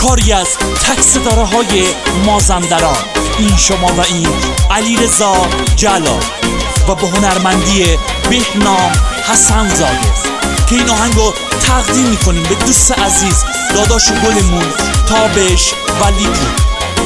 کاری از تک ستاره های مازندران. این شما و این علیرضا جلال و به هنرمندی بهنام حسن زاده که این آهنگو تقدیم میکنیم به دوست عزیز داداش گلمون تابش ولی پور.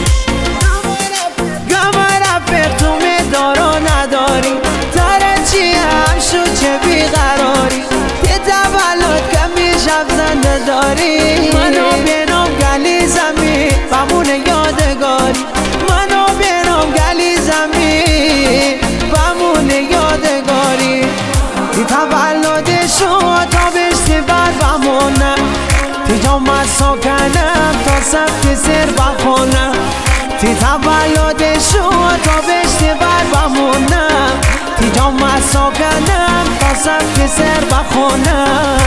دارو نداری ترچی هم شو چه بیقراری یه تولد کمی شب زنده داری منو بینام گلی زمین بمونه یادگاری منو بینام گلی زمین بمونه یادگاری تی تولد شو تا بشتی بر بمونه تی جامعه ساکنم تا سفتی سر بخونم تی تولد شو تا بشتی بر بمونم تی جامعه ساکنم تا سفتی سر بخونم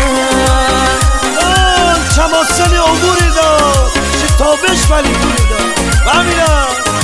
چماسنی عبوری دار چه تابش ولی پوری دار بمیرم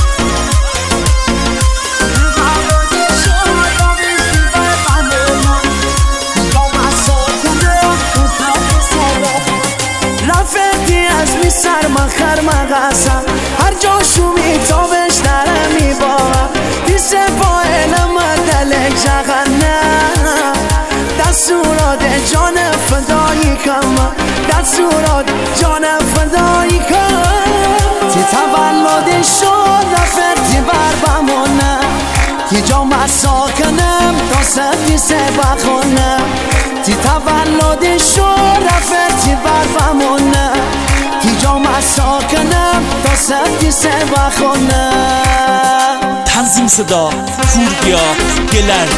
سر مخر مغسم هر جا شومی تابش داره میبارم دیست پایل مدلک جغنم دستورات جان فدایی کم دستورات جان فدایی کم تی تولد شد رفتی بر بمونم تی جامعه ساکنم تا سفتی سر بخونم تی تولد شد رفتی بر بمونم تی جامعه ساکنم تا سفتی سر بخونم. تنظیم صدا پوریا گلر،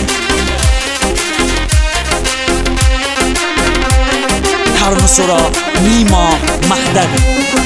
ترانه سرا نیما مهدوی.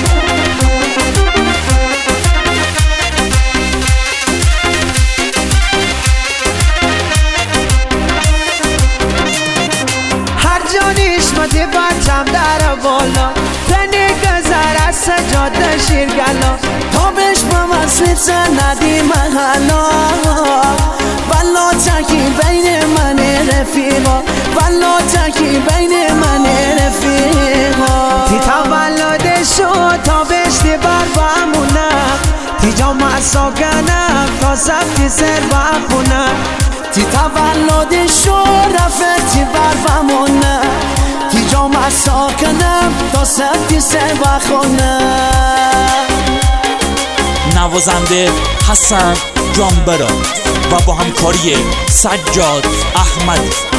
هر جا نشمت بچم در بالا تنی گذر از سجاده شیرگلا تابش با مسلط ندی محلا والا تکی بین من رفیقا والا تکی بین من رفیقا تی تولد شو تا بشتی بر بمونم تی جامعه ساکنم تا سفتی سر بخونم تی تولد شو رفتی بر بمونم تی جامعه ساکنم تا سفتی سر بخونم. نوازنده حسن جانبرا و با همکاری سجاد احمد.